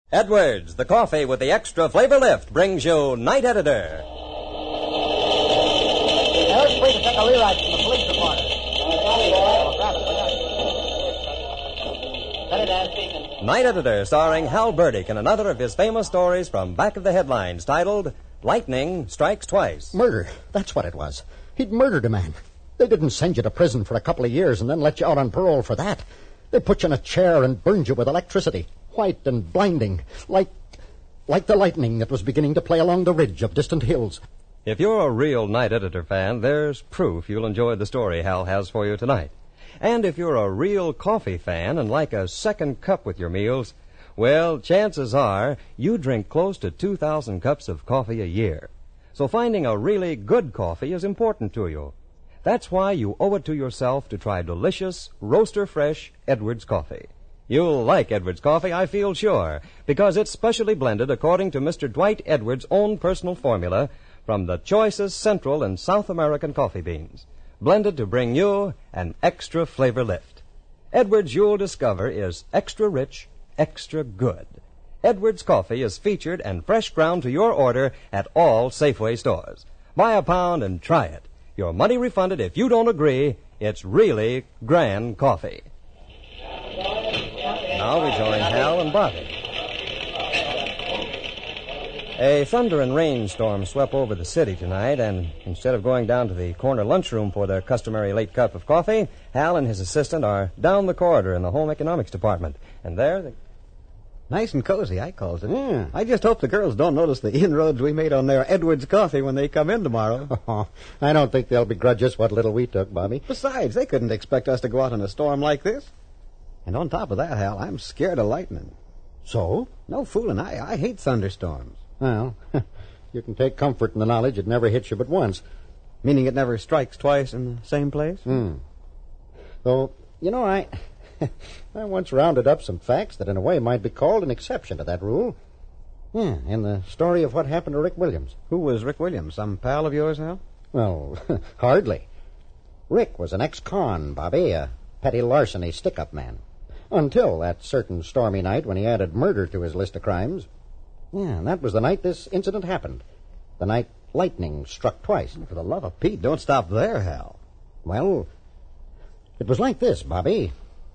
Edwards, the coffee with the extra flavor lift, brings you Night Editor. Eric, please take a rewrite from the police reporter. Night Editor, starring Hal Burdick in another of his famous stories from back of the headlines, titled Lightning Strikes Twice. Murder. That's what it was. He'd murdered a man. They didn't send you to prison for a couple of years and then let you out on parole for that. They put you in a chair and burned you with electricity, white and blinding, like the lightning that was beginning to play along the ridge of distant hills. If you're a real Night Editor fan, there's proof you'll enjoy the story Hal has for you tonight. And if you're a real coffee fan and like a second cup with your meals, well, chances are you drink close to 2,000 cups of coffee a year. So finding a really good coffee is important to you. That's why you owe it to yourself to try delicious, roaster-fresh Edwards coffee. You'll like Edwards coffee, I feel sure, because it's specially blended according to Mr. Dwight Edwards' own personal formula from the choicest Central and South American coffee beans, blended to bring you an extra flavor lift. Edwards, you'll discover, is extra rich, extra good. Edwards coffee is featured and fresh ground to your order at all Safeway stores. Buy a pound and try it. Your money refunded if you don't agree. It's really grand coffee. Now we join Hal and Bobby. A thunder and rainstorm swept over the city tonight, and instead of going down to the corner lunchroom for their customary late cup of coffee, Hal and his assistant are down the corridor in the home economics department. And there they... Nice and cozy, I calls it. Yeah. I just hope the girls don't notice the inroads we made on their Edwards coffee when they come in tomorrow. Oh, I don't think they'll begrudge us what little we took, Bobby. Besides, they couldn't expect us to go out in a storm like this. And on top of that, Hal, I'm scared of lightning. So? No fooling. I hate thunderstorms. Well, you can take comfort in the knowledge it never hits you but once. Meaning it never strikes twice in the same place? Though, you know, I once rounded up some facts that in a way might be called an exception to that rule. Yeah, in the story of what happened to Rick Williams. Who was Rick Williams? Some pal of yours, Hal? Well, hardly. Rick was an ex-con, Bobby, a petty larceny stick-up man. Until that certain stormy night when he added murder to his list of crimes. Yeah, and that was the night this incident happened. The night lightning struck twice. For the love of Pete, don't stop there, Hal. Well, it was like this, Bobby.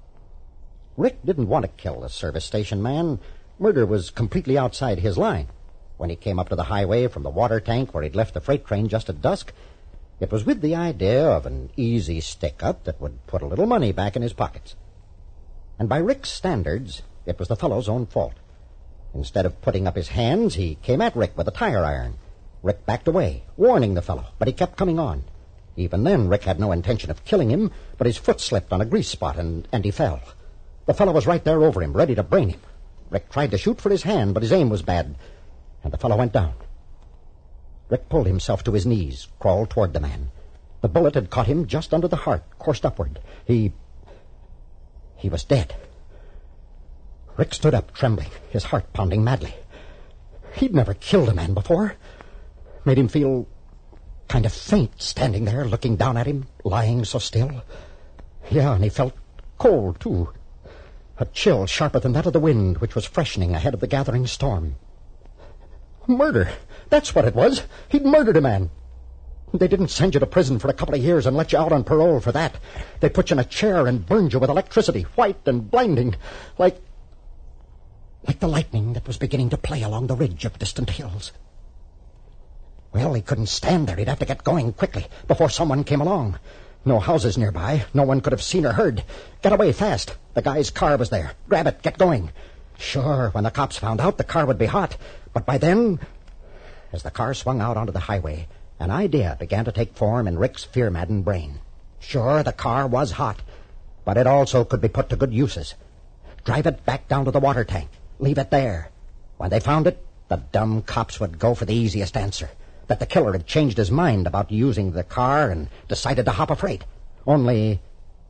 Rick didn't want to kill the service station man. Murder was completely outside his line. When he came up to the highway from the water tank where he'd left the freight train just at dusk, it was with the idea of an easy stick-up that would put a little money back in his pockets. And by Rick's standards, it was the fellow's own fault. Instead of putting up his hands, he came at Rick with a tire iron. Rick backed away, warning the fellow, but he kept coming on. Even then, Rick had no intention of killing him, but his foot slipped on a grease spot and he fell. The fellow was right there over him, ready to brain him. Rick tried to shoot for his hand, but his aim was bad, and the fellow went down. Rick pulled himself to his knees, crawled toward the man. The bullet had caught him just under the heart, coursed upward. He was dead. Rick stood up, trembling, his heart pounding madly. He'd never killed a man before. Made him feel kind of faint, standing there, looking down at him, lying so still. Yeah, and he felt cold, too. A chill sharper than that of the wind, which was freshening ahead of the gathering storm. Murder. That's what it was. He'd murdered a man. They didn't send you to prison for a couple of years and let you out on parole for that. They put you in a chair and burned you with electricity, white and blinding, like the lightning that was beginning to play along the ridge of distant hills. Well, he couldn't stand there. He'd have to get going quickly before someone came along. No houses nearby. No one could have seen or heard. Get away fast. The guy's car was there. Grab it. Get going. Sure, when the cops found out, the car would be hot. But by then, as the car swung out onto the highway, an idea began to take form in Rick's fear-maddened brain. Sure, the car was hot, but it also could be put to good uses. Drive it back down to the water tank. Leave it there. When they found it, the dumb cops would go for the easiest answer, that the killer had changed his mind about using the car and decided to hop a freight. Only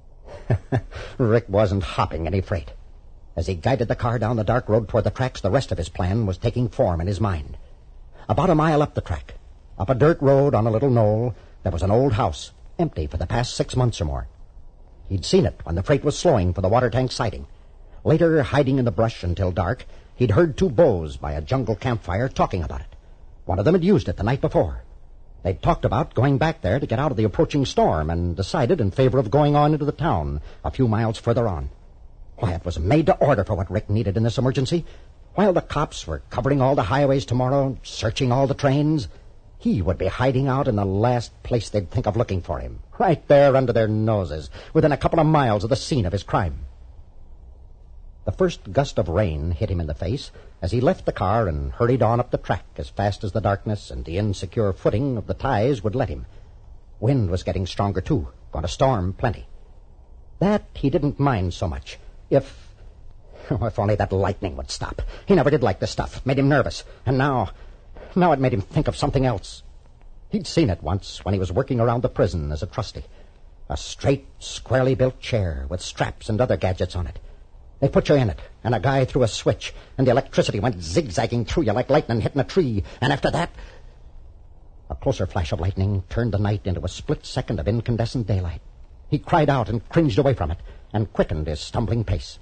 Rick wasn't hopping any freight. As he guided the car down the dark road toward the tracks, the rest of his plan was taking form in his mind. About a mile up the track, up a dirt road on a little knoll, there was an old house, empty for the past 6 months or more. He'd seen it when the freight was slowing for the water tank siding. Later, hiding in the brush until dark, He'd heard two bows by a jungle campfire talking about it. One of them had used it the night before. They'd talked about going back there to get out of the approaching storm and decided in favor of going on into the town a few miles further on. Why, it was made to order for what Rick needed in this emergency. While the cops were covering all the highways tomorrow, searching all the trains, he would be hiding out in the last place they'd think of looking for him, right there under their noses, within a couple of miles of the scene of his crime. The first gust of rain hit him in the face as he left the car and hurried on up the track as fast as the darkness and the insecure footing of the ties would let him. Wind was getting stronger, too. Going to storm plenty. That he didn't mind so much. If only that lightning would stop. He never did like the stuff. Made him nervous. And now it made him think of something else. He'd seen it once when he was working around the prison as a trusty. A straight, squarely built chair with straps and other gadgets on it. They put you in it, and a guy threw a switch, and the electricity went zigzagging through you like lightning hitting a tree. And after that, a closer flash of lightning turned the night into a split second of incandescent daylight. He cried out and cringed away from it, and quickened his stumbling pace.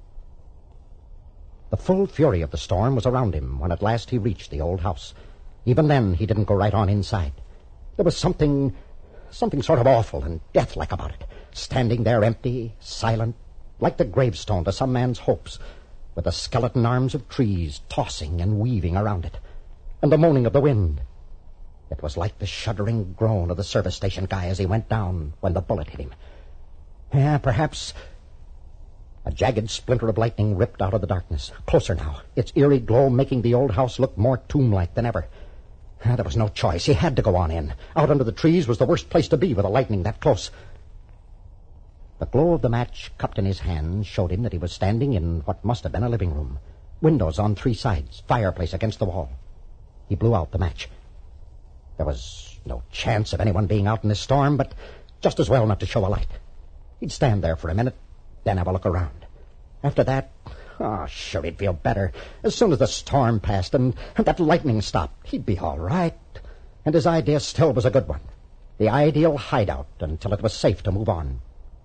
The full fury of the storm was around him when at last he reached the old house. Even then, he didn't go right on inside. There was something sort of awful and deathlike about it, standing there empty, silent, like the gravestone to some man's hopes, with the skeleton arms of trees tossing and weaving around it, and the moaning of the wind. It was like the shuddering groan of the service station guy as he went down when the bullet hit him. Yeah, perhaps. A jagged splinter of lightning ripped out of the darkness, closer now, its eerie glow making the old house look more tomb-like than ever. There was no choice. He had to go on in. Out under the trees was the worst place to be with a lightning that close. The glow of the match cupped in his hand showed him that he was standing in what must have been a living room. Windows on three sides, fireplace against the wall. He blew out the match. There was no chance of anyone being out in this storm, but just as well not to show a light. He'd stand there for a minute, then have a look around. After that, sure, he'd feel better. As soon as the storm passed and that lightning stopped, he'd be all right. And his idea still was a good one. The ideal hideout until it was safe to move on.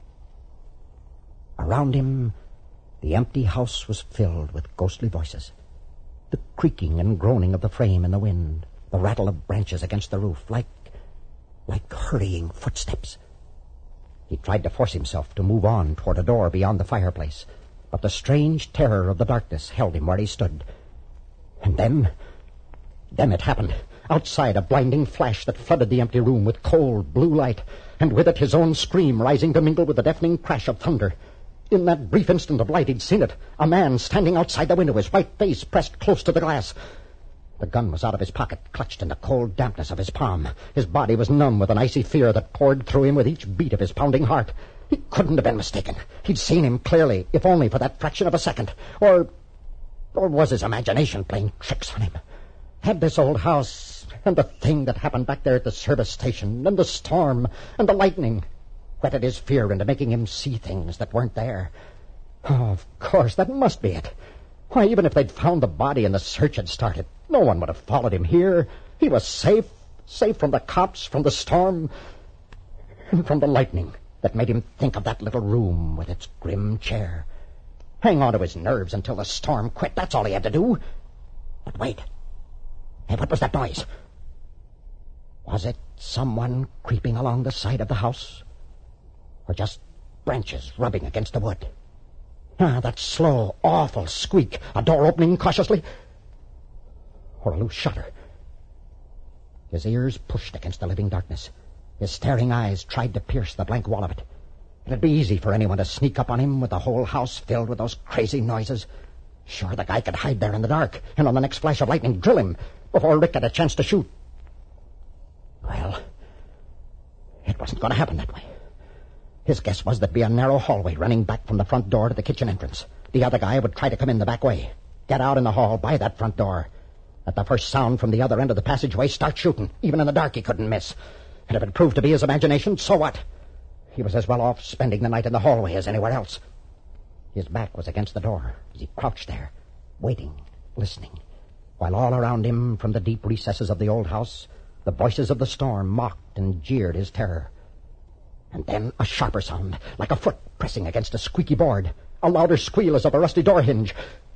Around him, the empty house was filled with ghostly voices. The creaking and groaning of the frame in the wind, the rattle of branches against the roof, like hurrying footsteps. He tried to force himself to move on toward a door beyond the fireplace, but the strange terror of the darkness held him where he stood. And then it happened. Outside, a blinding flash that flooded the empty room with cold blue light, and with it his own scream rising to mingle with the deafening crash of thunder. In that brief instant of light, he'd seen it. A man standing outside the window, his white face pressed close to the glass. The gun was out of his pocket, clutched in the cold dampness of his palm. His body was numb with an icy fear that poured through him with each beat of his pounding heart. He couldn't have been mistaken. He'd seen him clearly, if only for that fraction of a second. Or was his imagination playing tricks on him? Had this old house, and the thing that happened back there at the service station, and the storm, and the lightning, whetted his fear into making him see things that weren't there? Oh, of course, that must be it. Why, even if they'd found the body and the search had started, no one would have followed him here. He was safe from the cops, from the storm, and from the lightning that made him think of that little room with its grim chair. Hang on to his nerves until the storm quit. That's all he had to do. But wait. Hey, what was that noise? Was it someone creeping along the side of the house? Or just branches rubbing against the wood? That slow, awful squeak. A door opening cautiously. Or a loose shutter. His ears pushed against the living darkness. His staring eyes tried to pierce the blank wall of it. It'd be easy for anyone to sneak up on him with the whole house filled with those crazy noises. Sure, the guy could hide there in the dark, and on the next flash of lightning drill him before Rick had a chance to shoot. Well, it wasn't going to happen that way. His guess was there'd be a narrow hallway running back from the front door to the kitchen entrance. The other guy would try to come in the back way, get out in the hall by that front door. At the first sound from the other end of the passageway, start shooting. Even in the dark, he couldn't miss. And if it proved to be his imagination, so what? He was as well off spending the night in the hallway as anywhere else. His back was against the door as he crouched there, waiting, listening, while all around him, from the deep recesses of the old house, the voices of the storm mocked and jeered his terror. And then a sharper sound, like a foot pressing against a squeaky board, a louder squeal as of a rusty door hinge.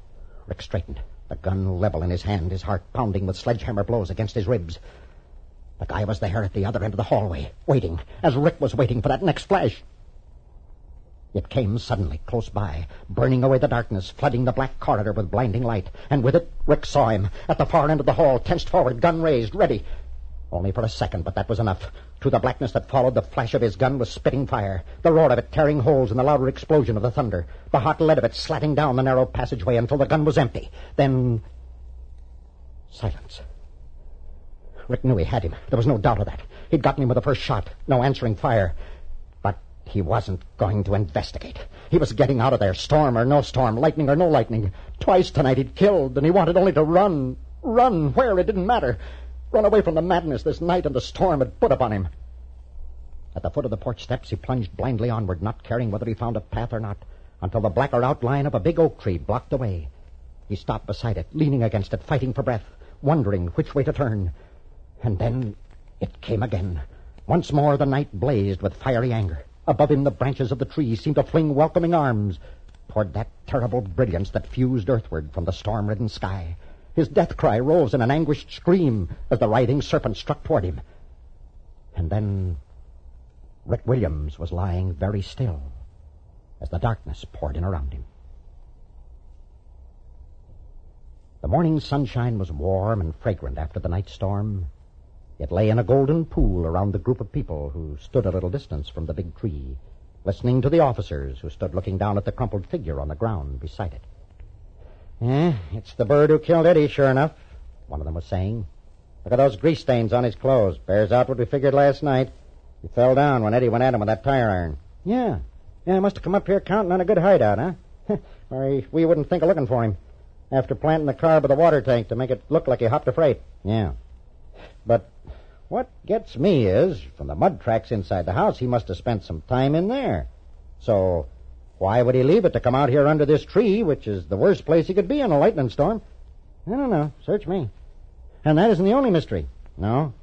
Rick straightened, the gun level in his hand, his heart pounding with sledgehammer blows against his ribs. The guy was there at the other end of the hallway, waiting, as Rick was waiting for that next flash. It came suddenly, close by, burning away the darkness, flooding the black corridor with blinding light. And with it, Rick saw him, at the far end of the hall, tensed forward, gun raised, ready. Only for a second, but that was enough. To the blackness that followed, the flash of his gun was spitting fire, the roar of it tearing holes in the louder explosion of the thunder, the hot lead of it slatting down the narrow passageway until the gun was empty. Then... silence. Rick knew he had him. There was no doubt of that. He'd gotten him with the first shot. No answering fire. But he wasn't going to investigate. He was getting out of there, storm or no storm, lightning or no lightning. Twice tonight he'd killed, and he wanted only to run. Run where, it didn't matter. Run away from the madness this night and the storm had put upon him. At the foot of the porch steps, he plunged blindly onward, not caring whether he found a path or not, until the blacker outline of a big oak tree blocked the way. He stopped beside it, leaning against it, fighting for breath, wondering which way to turn. And then it came again. Once more the night blazed with fiery anger. Above him the branches of the tree seemed to fling welcoming arms toward that terrible brilliance that fused earthward from the storm-ridden sky. His death cry rose in an anguished scream as the writhing serpent struck toward him. And then Rick Williams was lying very still as the darkness poured in around him. The morning sunshine was warm and fragrant after the night storm. It lay in a golden pool around the group of people who stood a little distance from the big tree, listening to the officers who stood looking down at the crumpled figure on the ground beside it. It's the bird who killed Eddie, sure enough, one of them was saying. Look at those grease stains on his clothes. Bears out what we figured last night. He fell down when Eddie went at him with that tire iron. Yeah, he must have come up here counting on a good hideout, huh? Or we wouldn't think of looking for him. After planting the car by the water tank to make it look like he hopped a freight. Yeah. But what gets me is, from the mud tracks inside the house, he must have spent some time in there. So why would he leave it to come out here under this tree, which is the worst place he could be in a lightning storm? I don't know. Search me. And that isn't the only mystery. No.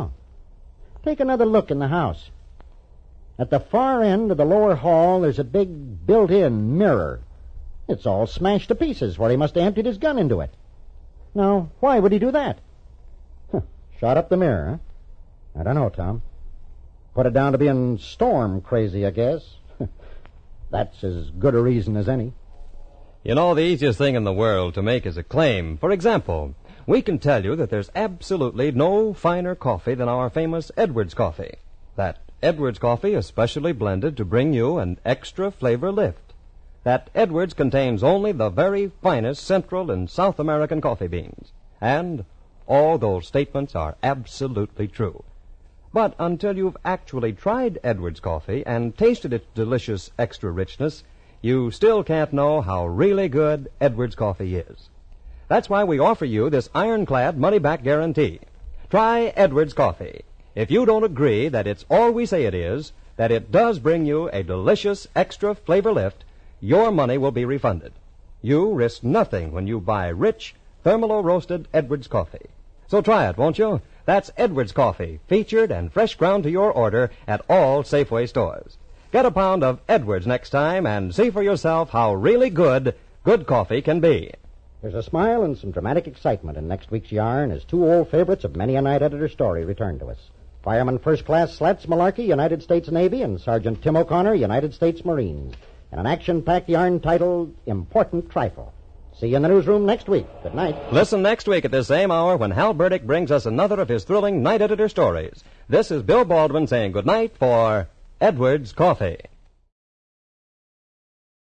Take another look in the house. At the far end of the lower hall, there's a big built-in mirror. It's all smashed to pieces where he must have emptied his gun into it. Now, why would he do that? Shot up the mirror, huh? I don't know, Tom. Put it down to being storm crazy, I guess. That's as good a reason as any. You know, the easiest thing in the world to make is a claim. For example, we can tell you that there's absolutely no finer coffee than our famous Edwards coffee. That Edwards coffee is specially blended to bring you an extra flavor lift. That Edwards contains only the very finest Central and South American coffee beans. And all those statements are absolutely true. But until you've actually tried Edwards coffee and tasted its delicious extra richness, you still can't know how really good Edwards coffee is. That's why we offer you this ironclad money-back guarantee. Try Edwards coffee. If you don't agree that it's all we say it is, that it does bring you a delicious extra flavor lift, your money will be refunded. You risk nothing when you buy rich, thermalo-roasted Edwards coffee. So try it, won't you? That's Edwards coffee, featured and fresh ground to your order at all Safeway stores. Get a pound of Edwards next time and see for yourself how really good coffee can be. There's a smile and some dramatic excitement in next week's yarn as two old favorites of many a night editor story return to us. Fireman First Class Slats Malarkey, United States Navy, and Sergeant Tim O'Connor, United States Marines, in an action-packed yarn titled Important Trifle. See you in the newsroom next week. Good night. Listen next week at this same hour when Hal Burdick brings us another of his thrilling night editor stories. This is Bill Baldwin saying good night for Edwards Coffee.